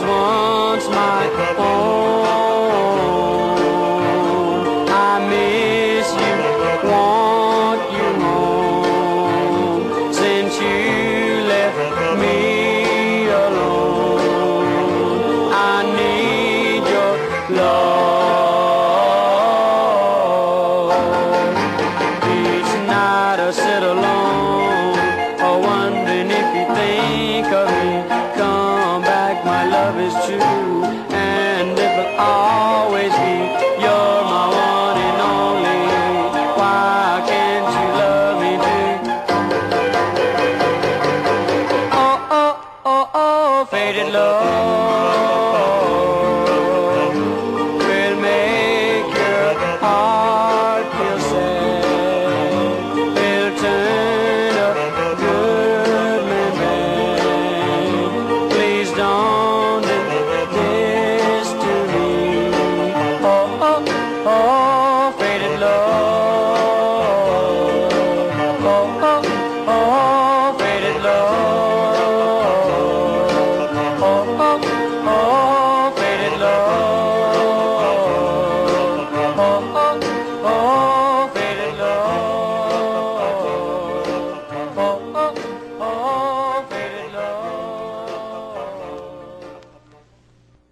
was once my own. I miss you, want you home, since you left me alone. I need your love. Each night I sit alone, wondering if you think of me. Come back, my love is true, and it will always be. You're my one and only. Why can't you love me too? Oh, oh, oh, oh, faded love.